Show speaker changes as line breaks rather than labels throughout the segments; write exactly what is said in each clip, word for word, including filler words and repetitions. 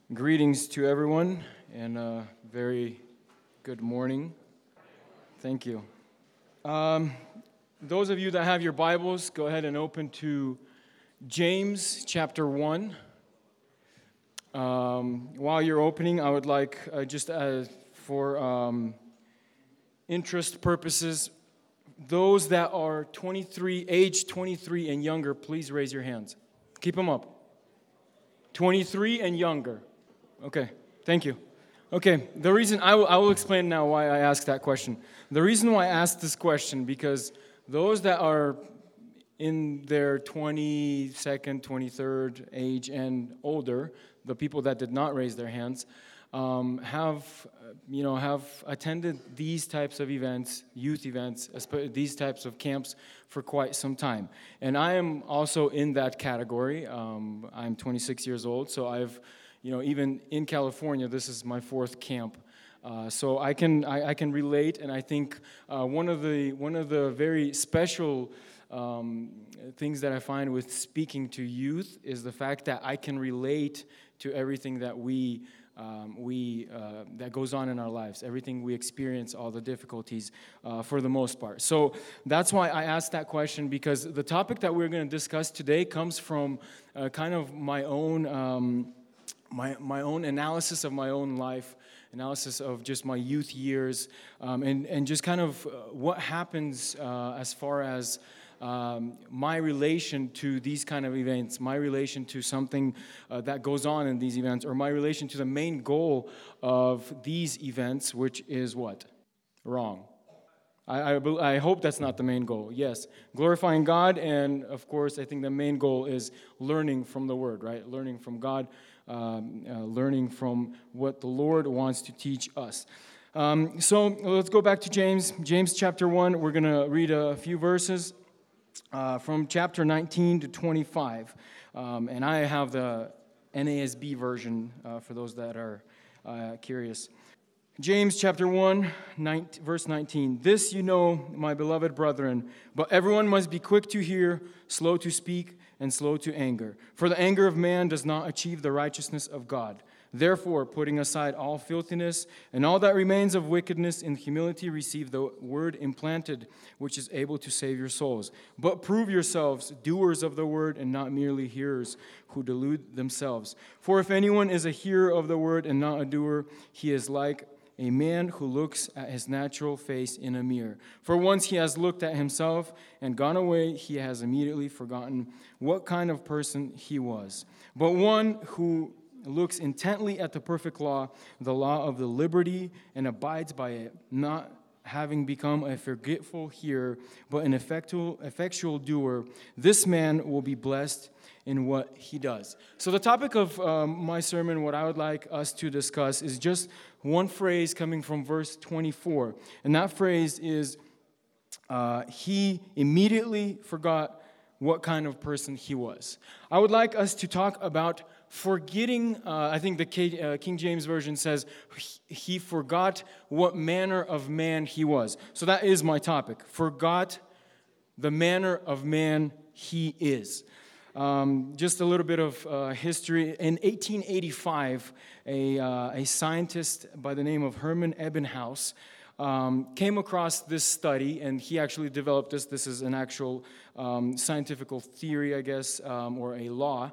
Greetings to everyone, and a very good morning. Thank you. Um, those of you that have your Bibles, go ahead and open to James chapter one. Um, while you're opening, I would like, uh, just as for um, interest purposes, those that are twenty-three, age twenty-three and younger, please raise your hands. Keep them up. twenty-three and younger. Okay, thank you. Okay, the reason, I will, I will explain now why I asked that question. The reason why I asked this question, because those that are in their twenty-second, twenty-third age and older, the people that did not raise their hands, um, have, you know, have attended these types of events, youth events, these types of camps for quite some time. And I am also in that category. Um, I'm twenty-six years old, so I've You know, even in California, this is my fourth camp, uh, so I can I, I can relate, and I think uh, one of the one of the very special um, things that I find with speaking to youth is the fact that I can relate to everything that we um, we uh, that goes on in our lives, everything we experience, all the difficulties, uh, for the most part. So that's why I asked that question, because the topic that we're going to discuss today comes from uh, kind of my own. Um, My my own analysis of my own life, analysis of just my youth years, um, and, and just kind of uh, what happens uh, as far as um, my relation to these kind of events, my relation to something uh, that goes on in these events, or my relation to the main goal of these events, which is what? Wrong. I, I, I hope that's not the main goal. Yes, glorifying God, and of course, I think the main goal is learning from the Word, right? Learning from God. Um, uh, learning from what the Lord wants to teach us. Um, so let's go back to James. James chapter one, we're going to read a few verses uh, from chapter nineteen to twenty-five. Um, and I have the N A S B version uh, for those that are uh, curious. James chapter one, nine, verse nineteen. This you know, my beloved brethren, but everyone must be quick to hear, slow to speak, and slow to anger. For the anger of man does not achieve the righteousness of God. Therefore, putting aside all filthiness and all that remains of wickedness, in humility receive the word implanted, which is able to save your souls. But prove yourselves doers of the word, and not merely hearers who delude themselves. For if anyone is a hearer of the word and not a doer, he is like a man who looks at his natural face in a mirror. For once he has looked at himself and gone away, he has immediately forgotten what kind of person he was. But one who looks intently at the perfect law, the law of the liberty, and abides by it, not having become a forgetful hearer, but an effectual, effectual doer, this man will be blessed in what he does. So the topic of um, my sermon, what I would like us to discuss, is just one phrase coming from verse twenty-four. And that phrase is, uh, he immediately forgot what kind of person he was. I would like us to talk about forgetting. Uh, I think the K, uh, King James Version says, he forgot what manner of man he was. So that is my topic. Forgot the manner of man he is. Um, just a little bit of uh, history. In eighteen eighty-five, a, uh, a scientist by the name of Hermann Ebbinghaus um, came across this study, and he actually developed this. This is an actual um, scientific theory, I guess, um, or a law.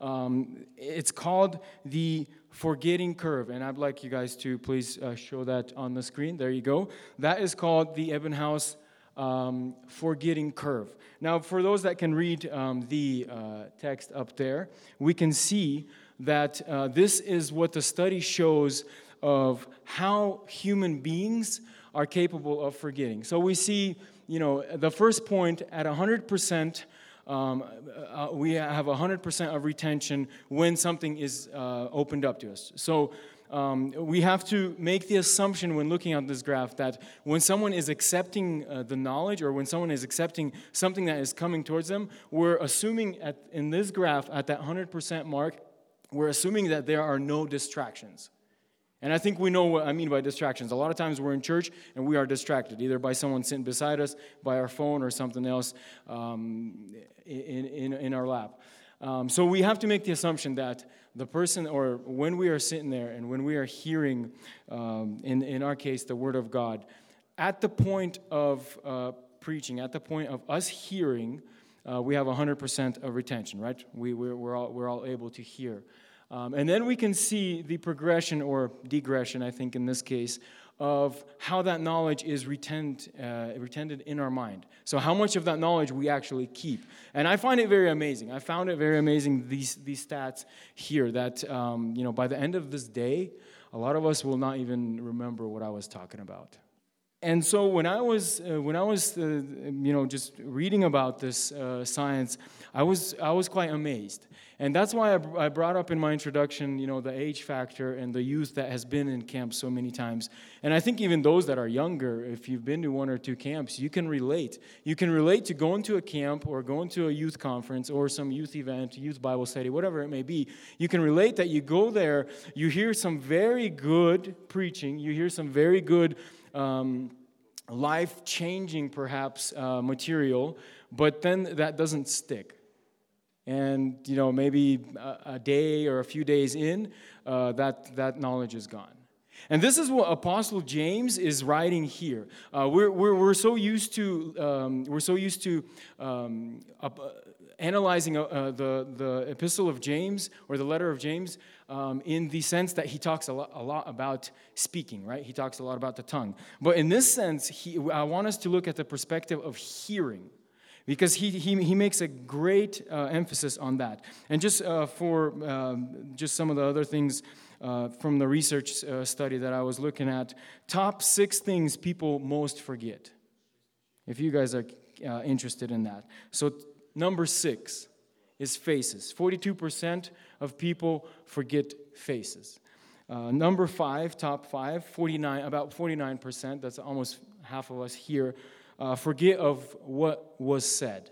Um, it's called the forgetting curve, and I'd like you guys to please uh, show that on the screen. There you go. That is called the Ebbinghaus Um, forgetting curve. Now, for those that can read um, the uh, text up there, we can see that uh, this is what the study shows of how human beings are capable of forgetting. So we see, you know, the first point at one hundred percent, um, uh, we have one hundred percent of retention when something is uh, opened up to us. So Um, we have to make the assumption when looking at this graph that when someone is accepting uh, the knowledge, or when someone is accepting something that is coming towards them, we're assuming at, in this graph at that one hundred percent mark, we're assuming that there are no distractions. And I think we know what I mean by distractions. A lot of times we're in church and we are distracted, either by someone sitting beside us, by our phone, or something else um, in, in, in our lap. Um, so we have to make the assumption that the person, or when we are sitting there and when we are hearing, um, in, in our case, the Word of God, at the point of uh, preaching, at the point of us hearing, uh, we have one hundred percent of retention, right? We, we're, we're, all, we're all able to hear. Um, and then we can see the progression or degression, I think in this case, of how that knowledge is retained, uh, retained in our mind. So how much of that knowledge we actually keep. And I find it very amazing. I found it very amazing, these these stats here, that um, you know, by the end of this day, a lot of us will not even remember what I was talking about. And so when I was uh, when I was uh, you know just reading about this uh, science, I was I was quite amazed, and that's why I, I brought up in my introduction, you know, the age factor and the youth that has been in camps so many times. And I think even those that are younger, if you've been to one or two camps, you can relate. You can relate to going to a camp or going to a youth conference or some youth event, youth Bible study, whatever it may be. You can relate that you go there, you hear some very good preaching, you hear some very good. Um, life-changing, perhaps, uh, material, but then that doesn't stick. And, you know, maybe a, a day or a few days in, uh, that, that knowledge is gone. And this is what Apostle James is writing here. Uh, we're, we're, we're so used to, um, we're so used to um, uh, analyzing uh, the, the epistle of James or the letter of James um, in the sense that he talks a lot, a lot about speaking, right? He talks a lot about the tongue. But in this sense, he, I want us to look at the perspective of hearing, because he he, he makes a great uh, emphasis on that. And just uh, for um, just some of the other things uh, from the research uh, study that I was looking at, top six things people most forget, if you guys are uh, interested in that. So number six is faces. forty-two percent of people forget faces. Uh, number five, top five, forty-nine, about forty-nine percent, that's almost half of us here, uh, forget of what was said.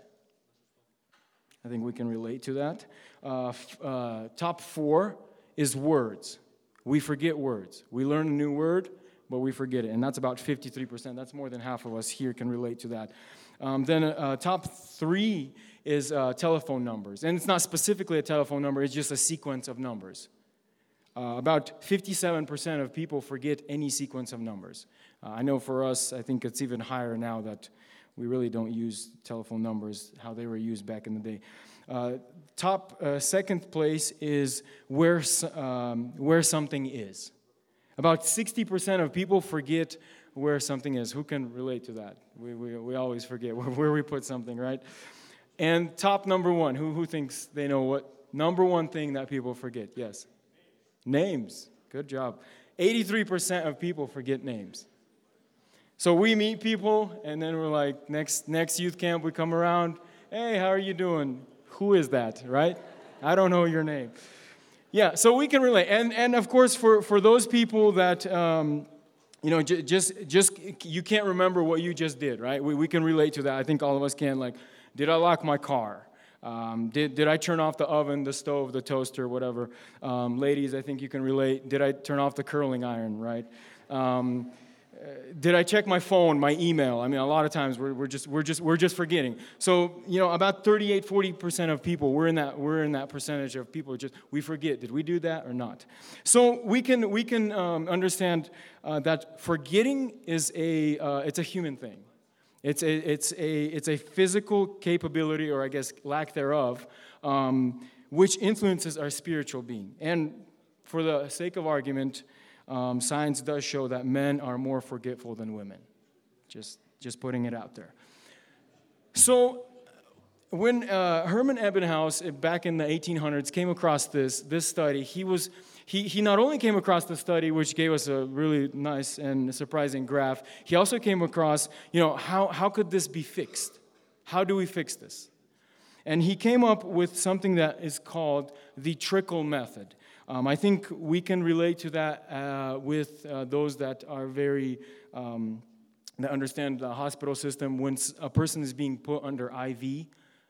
I think we can relate to that. Uh, f- uh, top four is words. We forget words. We learn a new word, but we forget it. And that's about fifty-three percent. That's more than half of us here can relate to that. Um, then uh, top three is uh, telephone numbers. And it's not specifically a telephone number, it's just a sequence of numbers. Uh, about fifty-seven percent of people forget any sequence of numbers. Uh, I know for us, I think it's even higher now that we really don't use telephone numbers how they were used back in the day. Uh, top uh, second place is where um, where something is. About sixty percent of people forget where something is. Who can relate to that? We we, we always forget where, where we put something, right? And top number one, who who thinks they know what number one thing that people forget? Yes. Names. Good job. eighty-three percent of people forget names. So we meet people, and then we're like, next next youth camp, we come around, hey, how are you doing? Who is that, right? I don't know your name. Yeah, so we can relate. And and of course, for, for those people that, um, you know, j- just, just you can't remember what you just did, right? We, we can relate to that. I think all of us can, like, did I lock my car? Um, did did I turn off the oven, the stove, the toaster, whatever? Um, ladies, I think you can relate. Did I turn off the curling iron, right? Um, uh, did I check my phone, my email? I mean, a lot of times we're we're just we're just we're just forgetting. So you know, about thirty-eight, forty percent of people, we're in that we're in that percentage of people just we forget. Did we do that or not? So we can we can um, understand uh, that forgetting is a uh, it's a human thing. It's a, it's a, it's a physical capability, or I guess lack thereof, um, which influences our spiritual being. And for the sake of argument, um, science does show that men are more forgetful than women. Just, just putting it out there. So when uh, Herman Ebbinghaus, back in the eighteen hundreds, came across this, this study, he was... He he not only came across the study, which gave us a really nice and surprising graph, he also came across, you know, how, how could this be fixed? How do we fix this? And he came up with something that is called the trickle method. Um, I think we can relate to that uh, with uh, those that are very, um, that understand the hospital system. When a person is being put under I V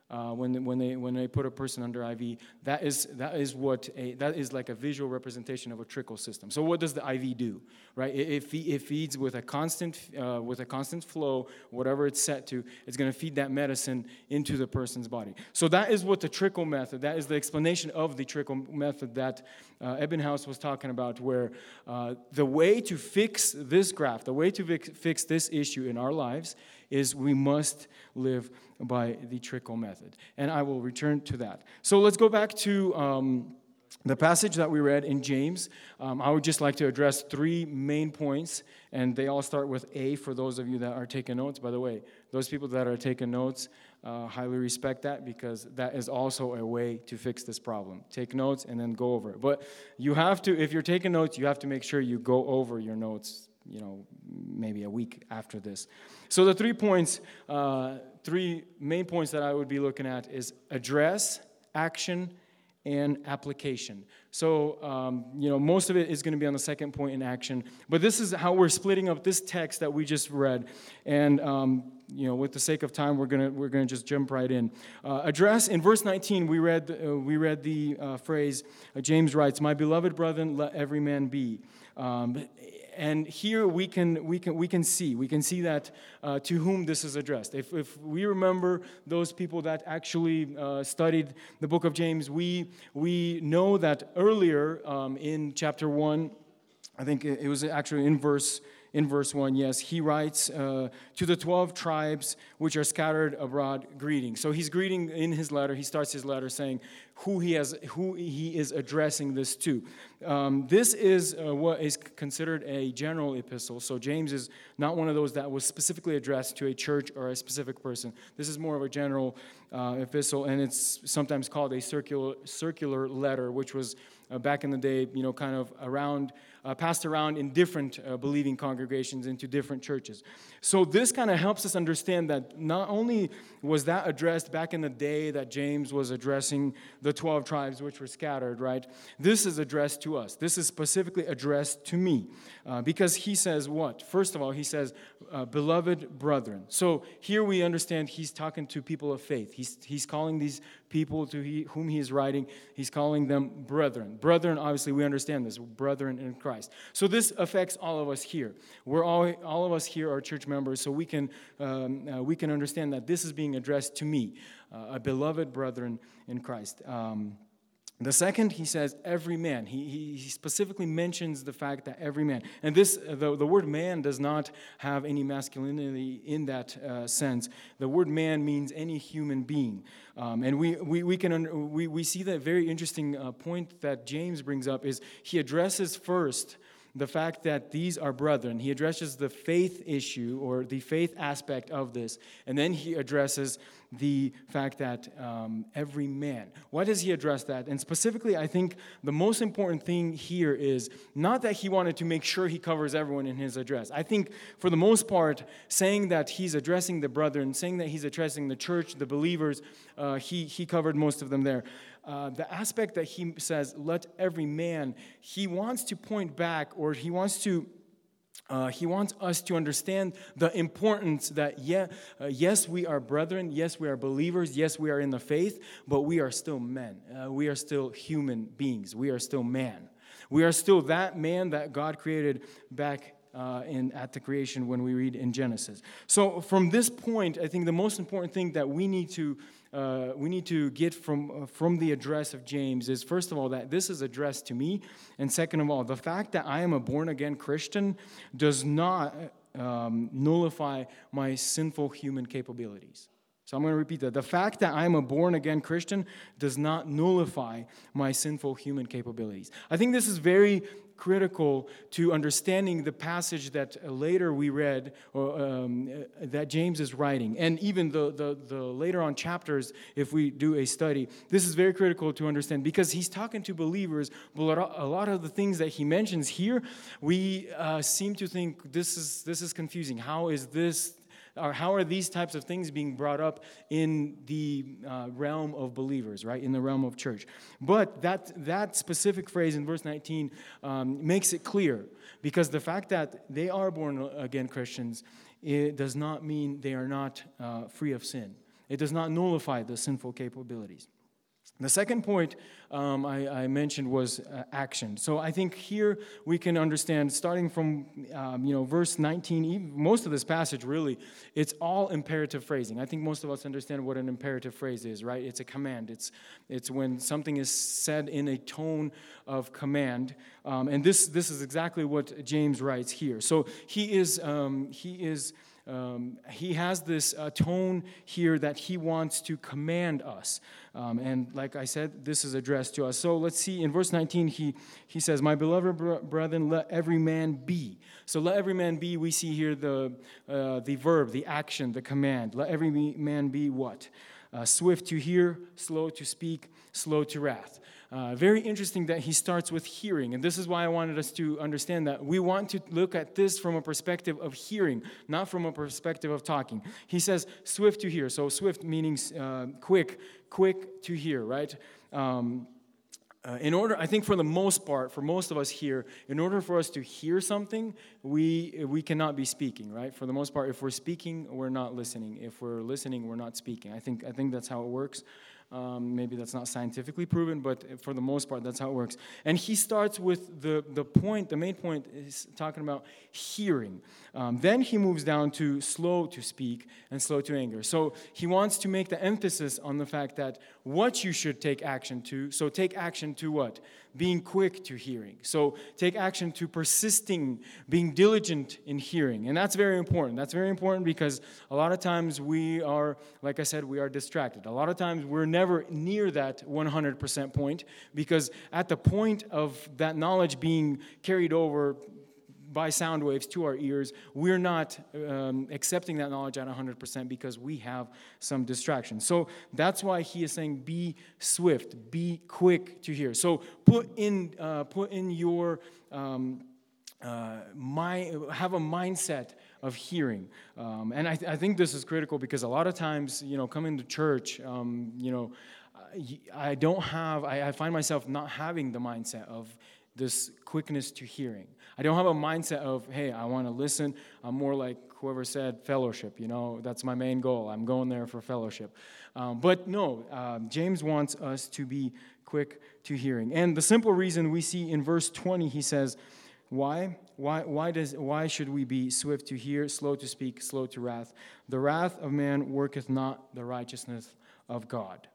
Uh, when when they when they put a person under I V, that is that is what a that is like a visual representation of a trickle system. So what does the I V do, right? It it, fe- it feeds with a constant uh, with a constant flow, whatever it's set to. It's going to feed that medicine into the person's body. So that is what the trickle method. That is the explanation of the trickle method that uh, Ebbinghaus was talking about, where uh, the way to fix this graft, the way to fix, fix this issue in our lives, is we must live by the trickle method. And I will return to that. So let's go back to um, the passage that we read in James. Um, I would just like to address three main points, and they all start with A for those of you that are taking notes. By the way, those people that are taking notes, uh, highly respect that, because that is also a way to fix this problem. Take notes and then go over it. But you have to, if you're taking notes, you have to make sure you go over your notes, you know, maybe a week after this. So the three points, uh, three main points that I would be looking at is address, action, and application. So, um, you know, most of it is going to be on the second point in action. But this is how we're splitting up this text that we just read. And, um, you know, with the sake of time, we're gonna we're gonna just jump right in. Uh, address in verse nineteen, we read uh, we read the uh, phrase. Uh, James writes, "My beloved brethren, let every man be." Um, And here we can we can we can see we can see that uh, to whom this is addressed. If if we remember those people that actually uh, studied the book of James, we we know that earlier um, in chapter one, I think it was actually in verse. In verse one, yes, he writes, uh, to the twelve tribes which are scattered abroad, greeting. So he's greeting in his letter. He starts his letter saying who he has, who he is addressing this to. Um, this is uh, what is considered a general epistle. So James is not one of those that was specifically addressed to a church or a specific person. This is more of a general uh, epistle, and it's sometimes called a circular circular letter, which was uh, back in the day, you know, kind of around. Uh, passed around in different uh, believing congregations into different churches. So this kind of helps us understand that not only was that addressed back in the day that James was addressing the twelve tribes which were scattered, right? This is addressed to us. This is specifically addressed to me uh, because he says what? First of all, he says, uh, beloved brethren. So here we understand he's talking to people of faith. He's, he's calling these people to he, whom he is writing, he's calling them brethren. Brethren, obviously, we understand this, brethren in Christ. So this affects all of us here. We're all, all of us here are church members, so we can um, uh, we can understand that this is being addressed to me, uh, a beloved brethren in Christ. Um, The second, he says, every man. He, he, he specifically mentions the fact that every man. And this, the, the word man does not have any masculinity in that uh, sense. The word man means any human being. Um, and we, we, we, can, we, we see that very interesting uh, point that James brings up is he addresses first the fact that these are brethren. He addresses the faith issue or the faith aspect of this. And then he addresses the fact that um, every man. Why does he address that? And specifically, I think the most important thing here is not that he wanted to make sure he covers everyone in his address. I think for the most part, saying that he's addressing the brethren, saying that he's addressing the church, the believers, uh, he, he covered most of them there. Uh, the aspect that he says, let every man, he wants to point back, or he wants to, uh, he wants us to understand the importance that, yeah, uh, yes, we are brethren, yes, we are believers, yes, we are in the faith, but we are still men. Uh, we are still human beings. We are still man. We are still that man that God created back Uh, in at the creation when we read in Genesis. So from this point, I think the most important thing that we need to uh, we need to get from uh, from the address of James is, first of all, that this is addressed to me, and second of all, the fact that I am a born again Christian does not um, nullify my sinful human capabilities. So I'm going to repeat that. The fact that I'm a born-again Christian does not nullify my sinful human capabilities. I think this is very critical to understanding the passage that later we read, or, um, that James is writing. And even the, the, the later on chapters, if we do a study, this is very critical to understand because he's talking to believers, but a lot of the things that he mentions here, we uh, seem to think this is this is confusing. How is this Or how are these types of things being brought up in the uh, realm of believers, right? In the realm of church. But that that specific phrase in verse nineteen um, makes it clear, because the fact that they are born again Christians, it does not mean they are not uh, free of sin. It does not nullify the sinful capabilities. The second point um, I, I mentioned was uh, action. So I think here we can understand, starting from um, you know verse nineteen, even most of this passage really, it's all imperative phrasing. I think most of us understand what an imperative phrase is, right? It's a command. It's it's when something is said in a tone of command, um, and this this is exactly what James writes here. So he is um, he is. Um, he has this uh, tone here that he wants to command us. Um, and like I said, this is addressed to us. So let's see, in verse nineteen, he, he says, "My beloved brethren, let every man be." So let every man be, we see here the, uh, the verb, the action, the command. Let every man be what? Uh, swift to hear, slow to speak, slow to wrath. Uh, very interesting that he starts with hearing, and this is why I wanted us to understand that we want to look at this from a perspective of hearing, not from a perspective of talking. He says swift to hear, so swift meaning uh, quick, quick to hear, right? Um, uh, in order, I think for the most part, for most of us here, in order for us to hear something, we we cannot be speaking, right? For the most part, if we're speaking, we're not listening. If we're listening, we're not speaking. I think I think that's how it works. Um, maybe that's not scientifically proven, but for the most part, that's how it works. And he starts with the, the point, the main point is talking about hearing. Um, then he moves down to slow to speak and slow to anger. So he wants to make the emphasis on the fact that what you should take action to. So take action to what? Being quick to hearing. So take action to persisting, being diligent in hearing. And that's very important. That's very important because a lot of times we are, like I said, we are distracted. A lot of times we're never near that one hundred percent point because at the point of that knowledge being carried over by sound waves to our ears, we're not um, accepting that knowledge at one hundred percent because we have some distraction. So that's why he is saying be swift, be quick to hear. So put in uh, put in your um, uh, mind, have a mindset of hearing. Um, and I, th- I think this is critical because a lot of times, you know, coming to church, um, you know, I, I don't have, I, I find myself not having the mindset of this quickness to hearing. I don't have a mindset of, hey, I want to listen. I'm more like whoever said fellowship, you know, that's my main goal. I'm going there for fellowship. Um, but no, uh, James wants us to be quick to hearing. And the simple reason we see in verse twenty, he says, why? Why, why, does, why should we be swift to hear, slow to speak, slow to wrath? The wrath of man worketh not the righteousness of God.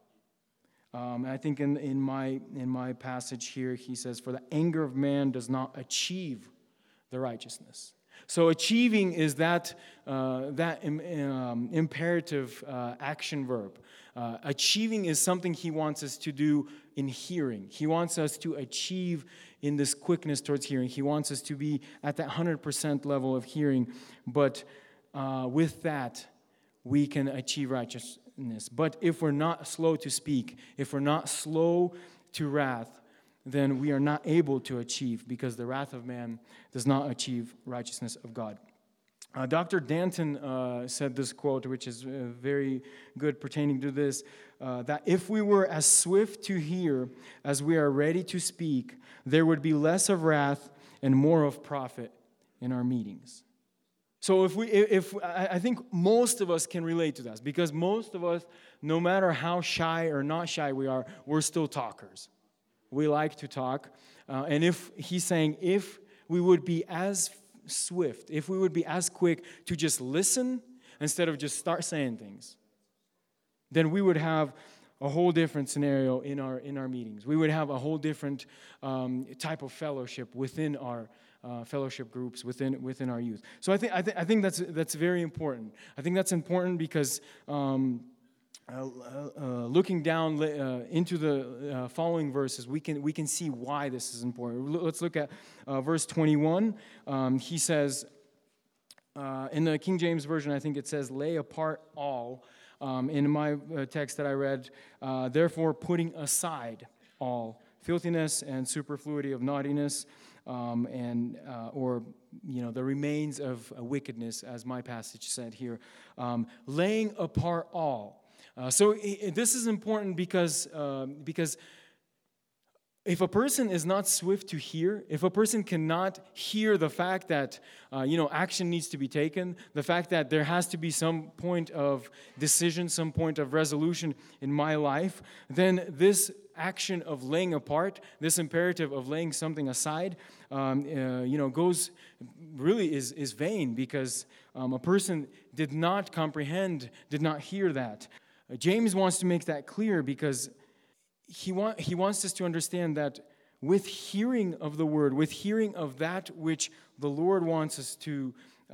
Um, and I think in, in my in my passage here, he says, for the anger of man does not achieve the righteousness. So achieving is that uh, that im, um, imperative uh, action verb. Uh, achieving is something he wants us to do in hearing. He wants us to achieve in this quickness towards hearing. He wants us to be at that one hundred percent level of hearing. But uh, with that, we can achieve righteousness. But if we're not slow to speak, if we're not slow to wrath, then we are not able to achieve, because the wrath of man does not achieve righteousness of God. Uh, Doctor Danton uh, said this quote, which is uh, very good pertaining to this, uh, that if we were as swift to hear as we are ready to speak, there would be less of wrath and more of profit in our meetings. So if we, if I think most of us can relate to that, because most of us, no matter how shy or not shy we are, we're still talkers. We like to talk. Uh, and if he's saying if we would be as swift, if we would be as quick to just listen instead of just start saying things, then we would have a whole different scenario in our in our meetings. We would have a whole different um, type of fellowship within our uh, fellowship groups, within within our youth. So I think I think I think that's that's very important. I think that's important because um, uh, uh, looking down uh, into the uh, following verses, we can we can see why this is important. Let's look at uh, verse twenty-one. Um, he says uh, in the King James Version, I think it says, "Lay apart all." Um, in my uh, text that I read, uh, therefore putting aside all filthiness and superfluity of naughtiness, um, and uh, or you know the remains of uh, wickedness, as my passage said here, um, laying apart all. Uh, so it, this is important because uh, because If a person is not swift to hear, if a person cannot hear the fact that, uh, you know, action needs to be taken, the fact that there has to be some point of decision, some point of resolution in my life, then this action of laying apart, this imperative of laying something aside, um, uh, you know, goes, really is, is vain, because um, a person did not comprehend, did not hear that. Uh, James wants to make that clear, because He, want, he wants us to understand that with hearing of the word, with hearing of that which the Lord wants us to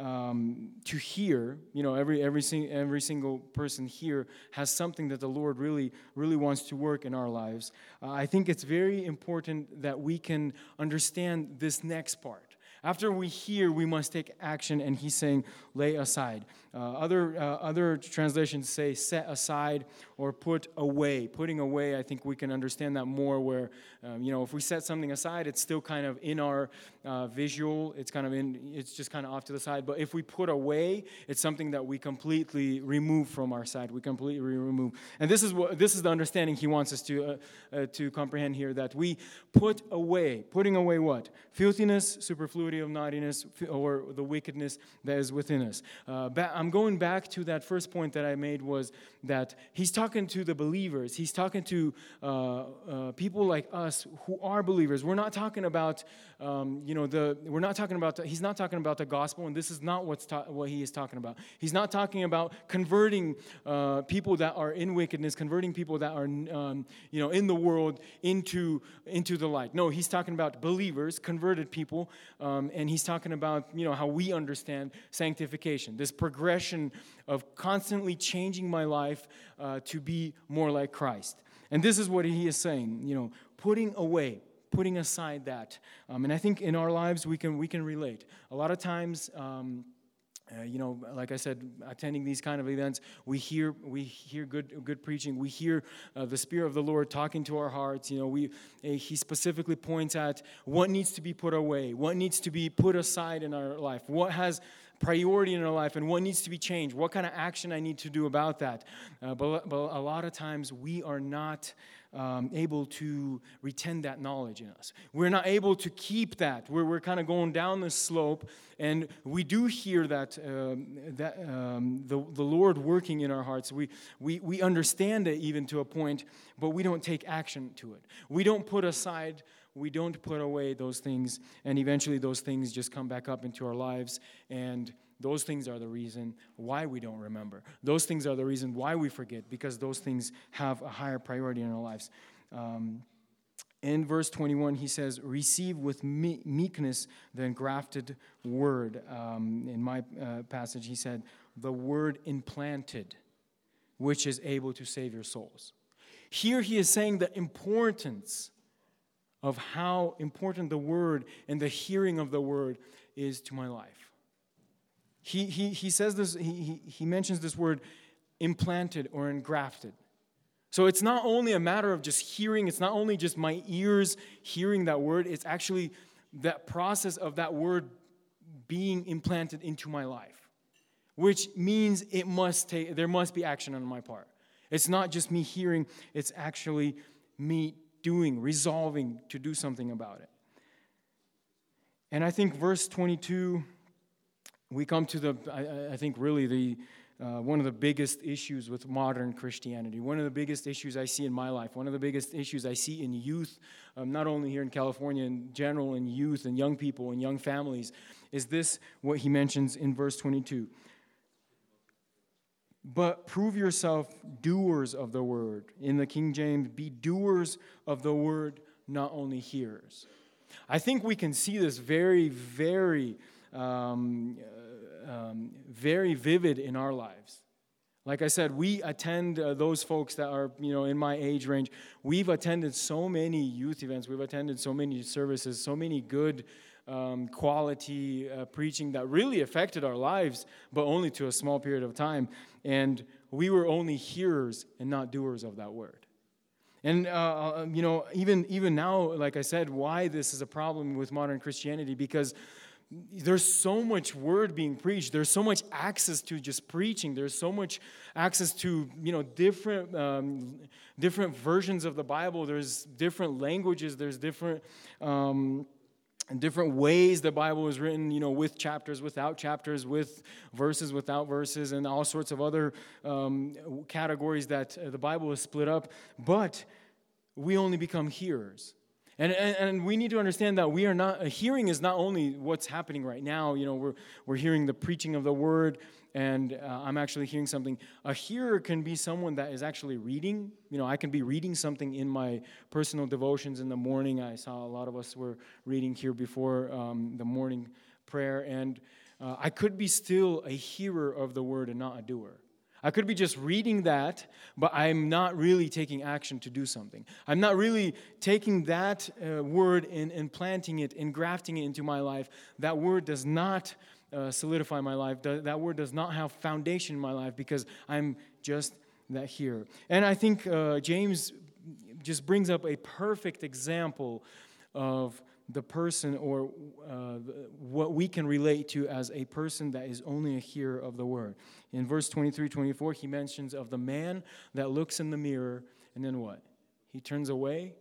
um, to hear, you know, every every sing, every single person here has something that the Lord really really wants to work in our lives. Uh, I think it's very important that we can understand this next part. After we hear, we must take action, and he's saying, lay aside. Uh, other uh, other translations say set aside or put away. Putting away, I think we can understand that more, where, um, you know, if we set something aside, it's still kind of in our uh, visual. It's kind of in, it's just kind of off to the side. But if we put away, it's something that we completely remove from our side. We completely remove. And this is what this is the understanding he wants us to uh, uh, to comprehend here, that we put away. Putting away what? Filthiness, superfluity of naughtiness, or the wickedness that is within us. Uh, ba- I'm going back to that first point that I made, was that he's talking to the believers. He's talking to uh, uh, people like us who are believers. We're not talking about, um, you know, the. We're not talking about. The, he's not talking about the gospel, and this is not what's ta- what he is talking about. He's not talking about converting uh, people that are in wickedness, converting people that are, um, you know, in the world into into the light. No, he's talking about believers, converted people. Um, and he's talking about, you know, how we understand sanctification, this progression of constantly changing my life uh, to be more like Christ. And this is what he is saying, you know, putting away, putting aside that. Um, and I think in our lives we can we can relate. A lot of times, um, Uh, you know, like I said, attending these kind of events, we hear we hear good good preaching. We hear uh, the Spirit of the Lord talking to our hearts. You know, we uh, He specifically points at what needs to be put away, what needs to be put aside in our life, what has priority in our life, and what needs to be changed, what kind of action I need to do about that. Uh, but, but a lot of times we are not Um, able to retain that knowledge in us. We're not able to keep that. We're, we're kind of going down this slope, and we do hear that um, that um, the, the Lord working in our hearts. We, we, we understand it even to a point, but we don't take action to it. We don't put aside, we don't put away those things, and eventually those things just come back up into our lives, and those things are the reason why we don't remember. Those things are the reason why we forget, because those things have a higher priority in our lives. Um, in verse twenty-one, he says, receive with me- meekness the engrafted word. Um, in my uh, passage, he said, the word implanted, which is able to save your souls. Here he is saying the importance of how important the word and the hearing of the word is to my life. He he he says this, he, he he mentions this word implanted or engrafted. So it's not only a matter of just hearing, it's not only just my ears hearing that word, it's actually that process of that word being implanted into my life, which means it must take, there must be action on my part. It's not just me hearing, it's actually me doing, resolving to do something about it. And I think verse twenty-two, we come to the, I, I think really the, uh, one of the biggest issues with modern Christianity. One of the biggest issues I see in my life. One of the biggest issues I see in youth, um, not only here in California, in general, in youth and young people and young families, is this what he mentions in verse twenty-two. But prove yourself doers of the word. In the King James, be doers of the word, not only hearers. I think we can see this very, very Um, um, very vivid in our lives. Like I said, we attend uh, those folks that are, you know, in my age range. We've attended so many youth events. We've attended so many services, so many good um, quality uh, preaching that really affected our lives, but only to a small period of time. And we were only hearers and not doers of that word. And, uh, you know, even even now, like I said, why this is a problem with modern Christianity, because there's so much word being preached. There's so much access to just preaching. There's so much access to, you know, different um, different versions of the Bible. There's different languages. There's different um, different ways the Bible is written, you know, with chapters, without chapters, with verses, without verses, and all sorts of other um, categories that uh, the Bible is split up. But we only become hearers. And, and and we need to understand that we are not, a hearing is not only what's happening right now. You know, we're we're hearing the preaching of the word, and uh, I'm actually hearing something. A hearer can be someone that is actually reading. You know, I can be reading something in my personal devotions in the morning. I saw a lot of us were reading here before um, the morning prayer, and uh, I could be still a hearer of the word and not a doer. I could be just reading that, but I'm not really taking action to do something. I'm not really taking that uh, word and, and planting it and grafting it into my life. That word does not uh, solidify my life. That word does not have foundation in my life because I'm just that hearer. And I think uh, James just brings up a perfect example of the person or uh, what we can relate to as a person that is only a hearer of the word. In verse twenty-three, twenty-four, he mentions of the man that looks in the mirror, and then what? He turns away,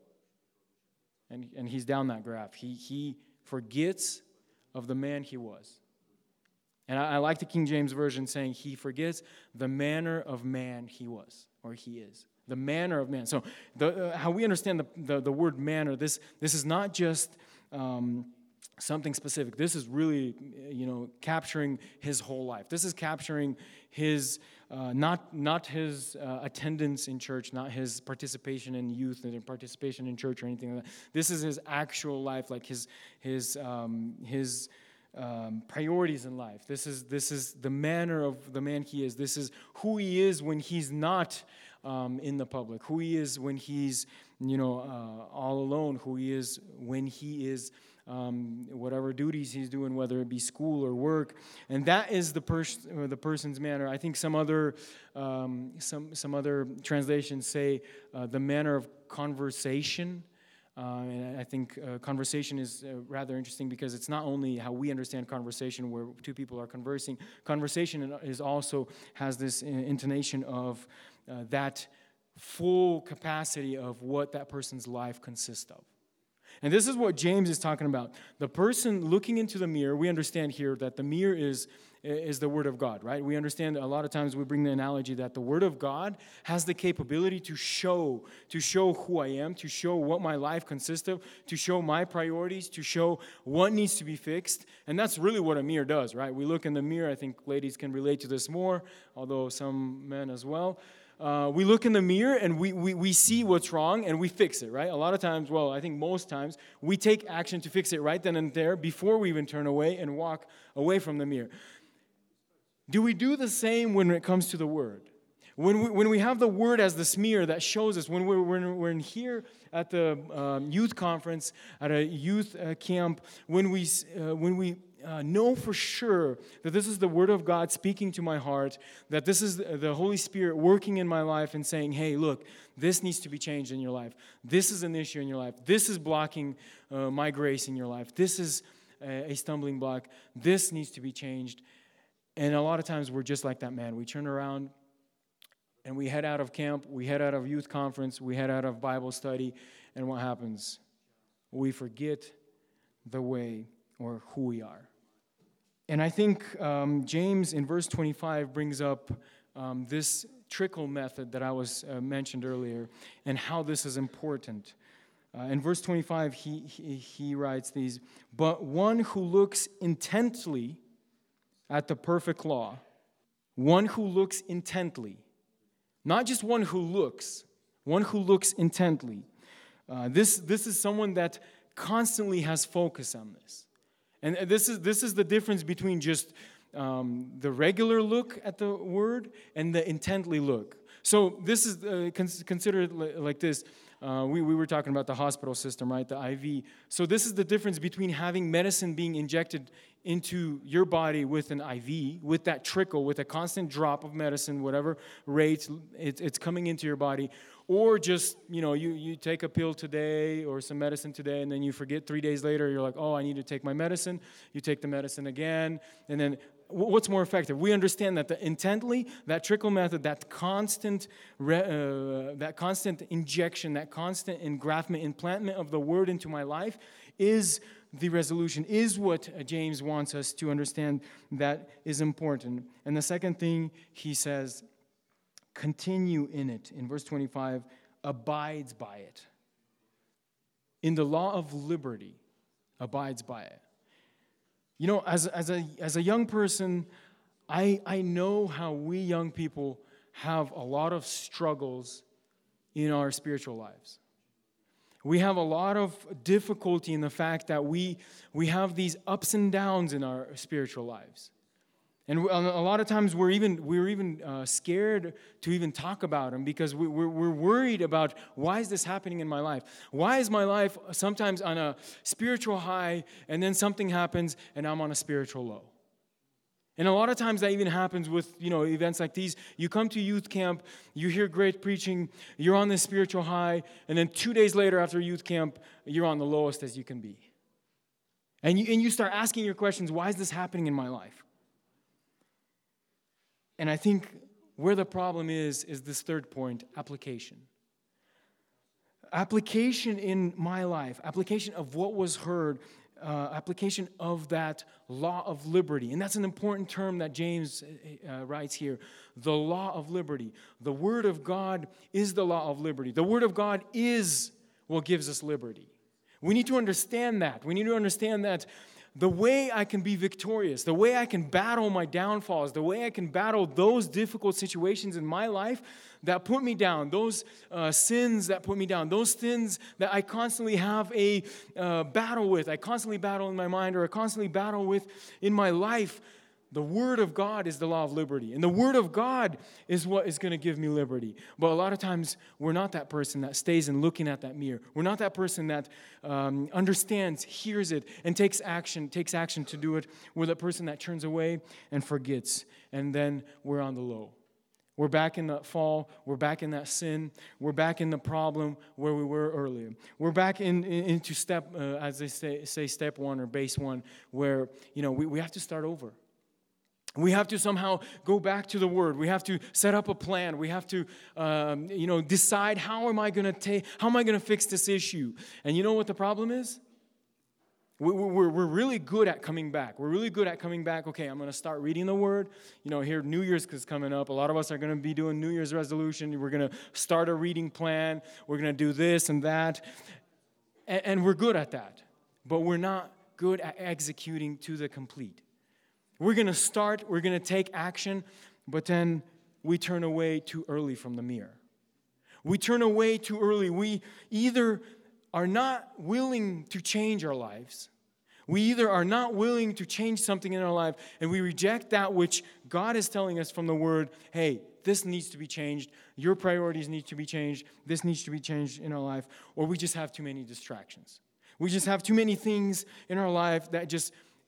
and, and he's down that graph. He, he forgets of the man he was. And I, I like the King James Version saying he forgets the manner of man he was, or he is. The manner of man. So the, uh, how we understand the, the, the word manner, this, this is not just um, something specific. This is really, you know, capturing his whole life. This is capturing his, uh, not not his uh, attendance in church, not his participation in youth and participation in church or anything like that. This is his actual life, like his his um, his um, priorities in life. This is this is the manner of the man he is. This is who he is when he's not Um, in the public, who he is when he's, you know, uh, all alone, who he is when he is um, whatever duties he's doing, whether it be school or work, and that is the person, or the person's manner. I think some other, um, some some other translations say uh, the manner of conversation. Uh, and I think uh, conversation is uh, rather interesting because it's not only how we understand conversation, where two people are conversing. Conversation is also has this intonation of uh, that full capacity of what that person's life consists of. And this is what James is talking about. The person looking into the mirror, we understand here that the mirror is, is the Word of God, right? We understand a lot of times we bring the analogy that the Word of God has the capability to show, to show who I am, to show what my life consists of, to show my priorities, to show what needs to be fixed. And that's really what a mirror does, right? We look in the mirror. I think ladies can relate to this more, although some men as well. Uh, we look in the mirror and we, we we see what's wrong and we fix it, right? A lot of times, well, I think most times, we take action to fix it right then and there before we even turn away and walk away from the mirror. Do we do the same when it comes to the Word? When we, when we have the Word as the smear that shows us, when we're, when we're in here at the um, youth conference, at a youth uh, camp, when we uh, when we uh, know for sure that this is the Word of God speaking to my heart, that this is the Holy Spirit working in my life and saying, hey, look, this needs to be changed in your life. This is an issue in your life. This is blocking uh, my grace in your life. This is a, a stumbling block. This needs to be changed. And a lot of times we're just like that man. We turn around and we head out of camp, we head out of youth conference, we head out of Bible study, and what happens? We forget the way or who we are. And I think um, James in verse twenty-five brings up um, this trickle method that I was uh, mentioned earlier and how this is important. Uh, in verse twenty-five, he, he, he writes these, but one who looks intently at the perfect law, one who looks intently, not just one who looks, one who looks intently. Uh, this, this is someone that constantly has focus on this. And this is this is the difference between just um, the regular look at the word and the intently look. So this is uh, cons- considered like this. Uh, we, we were talking about the hospital system, right? The I V. So this is the difference between having medicine being injected into your body with an I V, with that trickle, with a constant drop of medicine, whatever rate it, it's coming into your body, Or just, you know, you, you take a pill today or some medicine today, and then you forget three days later, you're like, oh, I need to take my medicine. You take the medicine again, and then what's more effective? We understand that the intently, that trickle method, that constant, re, uh, that constant injection, that constant engraftment, implantment of the word into my life is the resolution, is what James wants us to understand that is important. And the second thing he says, continue in it. In verse twenty-five, abides by it. In the law of liberty, abides by it. You know, as, as, a, as a young person, I, I know how we young people have a lot of struggles in our spiritual lives. We have a lot of difficulty in the fact that we, we have these ups and downs in our spiritual lives. And a lot of times we're even we're even uh, scared to even talk about them because we, we're, we're worried about, why is this happening in my life? Why is my life sometimes on a spiritual high and then something happens and I'm on a spiritual low? And a lot of times that even happens with, you know, events like these. You come to youth camp, you hear great preaching, you're on this spiritual high, and then two days later after youth camp, you're on the lowest as you can be. And you, and you start asking your questions, why is this happening in my life? And I think where the problem is, is this third point, application. Application in my life, application of what was heard, uh, application of that law of liberty. And that's an important term that James uh, writes here, the law of liberty. The Word of God is the law of liberty. The Word of God is what gives us liberty. We need to understand that. We need to understand that the way I can be victorious, the way I can battle my downfalls, the way I can battle those difficult situations in my life that put me down, those uh, sins that put me down, those sins that I constantly have a uh, battle with, I constantly battle in my mind or I constantly battle with in my life. The Word of God is the law of liberty. And the Word of God is what is going to give me liberty. But a lot of times, we're not that person that stays and looking at that mirror. We're not that person that um, understands, hears it, and takes action, takes action to do it. We're the person that turns away and forgets. And then we're on the low. We're back in that fall. We're back in that sin. We're back in the problem where we were earlier. We're back in, in into step, uh, as they say, say, step one or base one, where, you know, we, we have to start over. We have to somehow go back to the Word. We have to set up a plan. We have to, um, you know, decide how am I going to take, how am I going to fix this issue? And you know what the problem is? We're, we're really good at coming back. We're really good at coming back. Okay, I'm going to start reading the Word. You know, here New Year's is coming up. A lot of us are going to be doing New Year's resolution. We're going to start a reading plan. We're going to do this and that. And, and we're good at that. But we're not good at executing to the complete. We're going to start, we're going to take action, but then we turn away too early from the mirror. We turn away too early. We either are not willing to change our lives. We either are not willing to change something in our life, and we reject that which God is telling us from the Word, hey, this needs to be changed. Your priorities need to be changed. This needs to be changed in our life. Or we just have too many distractions. We just have too many things in our life that just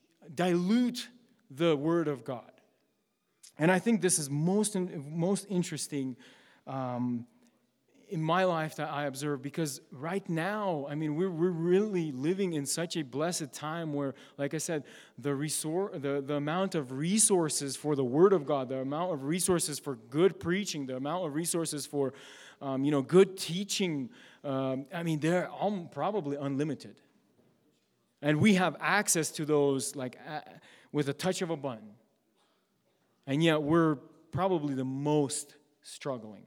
dilute the Word of God. And I think this is most most interesting um, in my life that I observe, because right now, I mean, we're we're really living in such a blessed time where, like I said, the resor- the, the amount of resources for the Word of God, the amount of resources for good preaching, the amount of resources for um, you know good teaching, um, I mean, they're all probably unlimited. And we have access to those like uh, with a touch of a button. And yet we're probably the most struggling.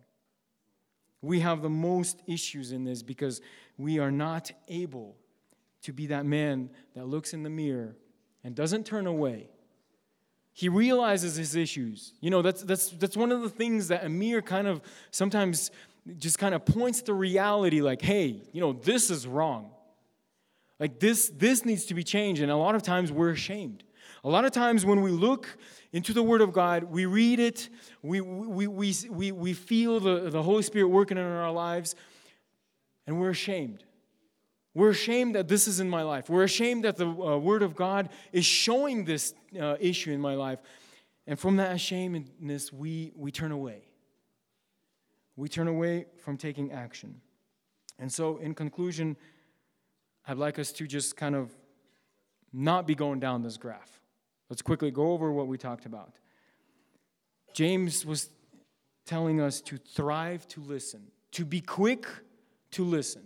We have the most issues in this because we are not able to be that man that looks in the mirror and doesn't turn away. He realizes his issues. You know, that's that's that's one of the things that Amir kind of sometimes just kind of points to reality like, hey, you know, this is wrong. Like this, this needs to be changed. And a lot of times we're ashamed. A lot of times when we look into the Word of God, we read it, we we we we, we feel the, the Holy Spirit working in our lives, and we're ashamed. We're ashamed that this is in my life. We're ashamed that the uh, Word of God is showing this uh, issue in my life. And from that ashamedness, we, we turn away. we turn away from taking action. And so, in conclusion, I'd like us to just kind of not be going down this graph. Let's quickly go over what we talked about. James was telling us to thrive to listen, to be quick to listen.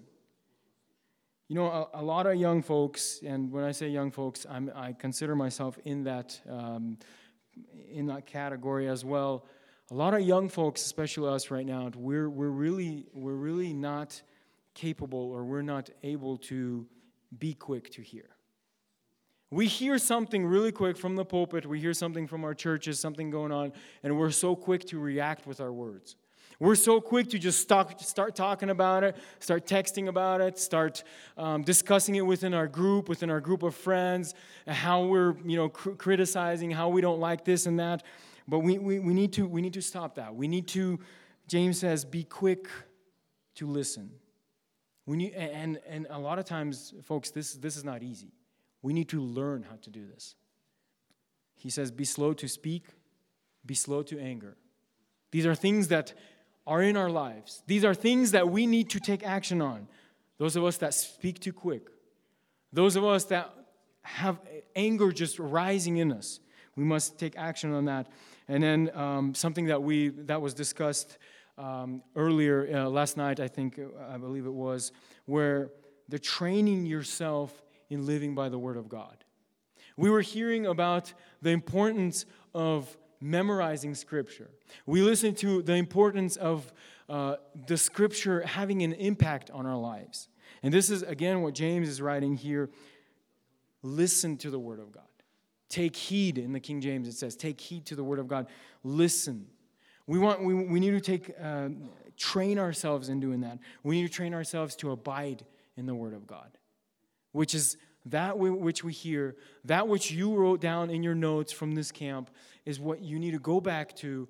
You know, a, a lot of young folks, and when I say young folks, I'm, I consider myself in that um, in that category as well. A lot of young folks, especially us right now, we're we're really we're really not capable, or we're not able to be quick to hear. We hear something really quick from the pulpit, we hear something from our churches, something going on, and we're so quick to react with our words. We're so quick to just start, start talking about it, start texting about it, start um, discussing it within our group, within our group of friends, how we're, you know, cr- criticizing, how we don't like this and that. But we, we, we need to we need to stop that. We need to, James says, be quick to listen. We need, and, and a lot of times, folks, this, this is not easy. We need to learn how to do this. He says, be slow to speak, be slow to anger. These are things that are in our lives. These are things that we need to take action on. Those of us that speak too quick. Those of us that have anger just rising in us. We must take action on that. And then um, something that we that was discussed um, earlier uh, last night, I think, I believe it was, where the training yourself in living by the Word of God. We were hearing about the importance of memorizing Scripture. We listened to the importance of uh, the Scripture having an impact on our lives. And this is, again, what James is writing here. Listen to the Word of God. Take heed. In the King James it says, take heed to the Word of God. Listen. We want. We, we need to take uh, train ourselves in doing that. We need to train ourselves to abide in the Word of God, which is that which we hear, that which you wrote down in your notes from this camp is what you need to go back to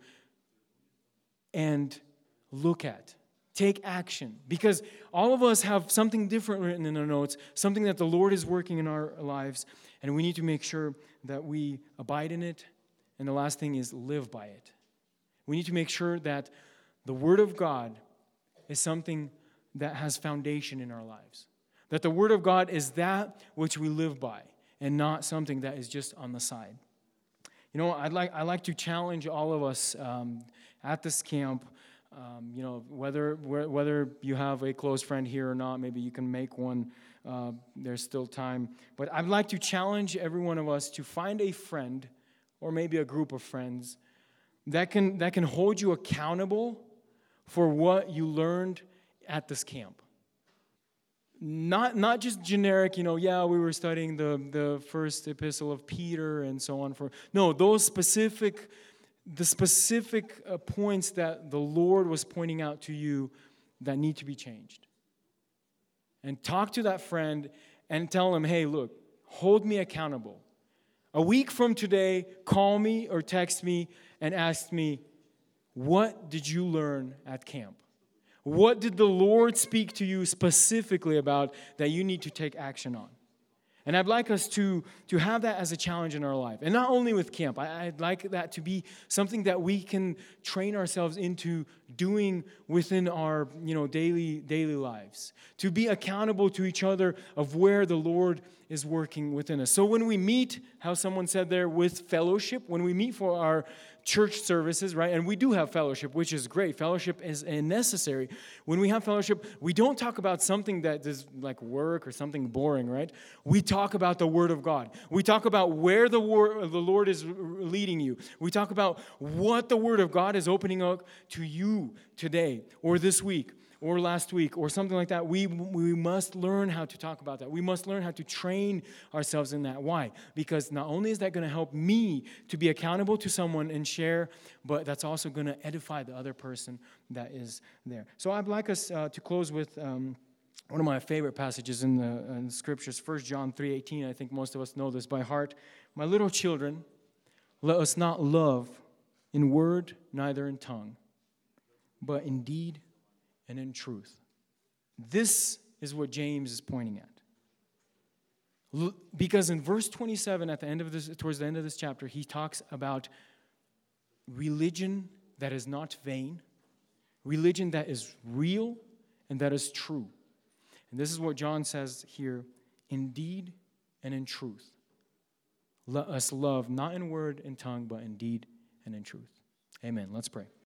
and look at. Take action. Because all of us have something different written in our notes, something that the Lord is working in our lives, and we need to make sure that we abide in it. And the last thing is live by it. We need to make sure that the Word of God is something that has foundation in our lives. That the Word of God is that which we live by, and not something that is just on the side. You know, I'd like I'd like to challenge all of us um, at this camp. Um, you know, whether whether you have a close friend here or not, maybe you can make one. Uh, there's still time. But I'd like to challenge every one of us to find a friend, or maybe a group of friends, that can that can hold you accountable for what you learned at this camp. Not not just generic, you know, yeah, we were studying the, the first epistle of Peter and so on. For No, those specific, the specific uh, points that the Lord was pointing out to you that need to be changed. And talk to that friend and tell him, hey, look, hold me accountable. A week from today, call me or text me and ask me, what did you learn at camp? What did the Lord speak to you specifically about that you need to take action on? And I'd like us to, to have that as a challenge in our life. And not only with camp. I, I'd like that to be something that we can train ourselves into doing within our, you know, daily daily lives. To be accountable to each other of where the Lord is working within us. So when we meet, how someone said there, with fellowship, when we meet for our church services, right? And we do have fellowship, which is great. Fellowship is necessary. When we have fellowship, we don't talk about something that is like work or something boring, right? We talk about the Word of God. We talk about where the word, the Lord is leading you. We talk about what the Word of God is opening up to you today or this week or last week or something like that. We, we must learn how to talk about that. We must learn how to train ourselves in that. Why? Because not only is that going to help me to be accountable to someone and share, but that's also going to edify the other person that is there. So I'd like us uh, to close with um, one of my favorite passages in the, in the Scriptures, First John three eighteen. I think most of us know this by heart. My little children, let us not love in word, neither in tongue, but in deed and in truth. This is what James is pointing at. L- because in verse twenty-seven, at the end of this, towards the end of this chapter, he talks about religion that is not vain, religion that is real and that is true. And this is what John says here, in deed and in truth. Let us love not in word and tongue, but in deed and in truth. Amen. Let's pray.